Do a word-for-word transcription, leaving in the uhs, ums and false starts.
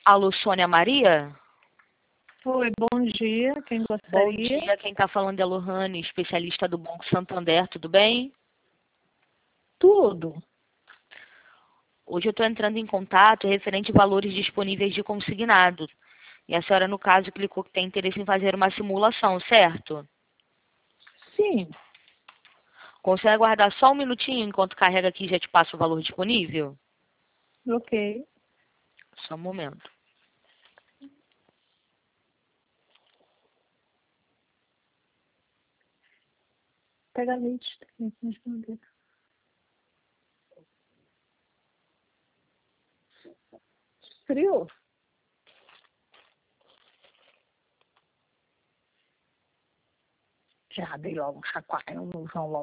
Alô, Sônia Maria? Oi, bom dia. Quem Bom gostaria? dia, quem está falando é a Lohane, especialista do Banco Santander, tudo bem? Tudo. Hoje eu estou entrando em contato referente a valores disponíveis de consignado. E a senhora, no caso, clicou que tem interesse em fazer uma simulação, certo? Sim. Consegue aguardar só um minutinho enquanto carrega aqui e já te passo o valor disponível? Ok. Só um momento. Pega a lista. Responder. Frio? Já dei logo um chacoalhão no João logo.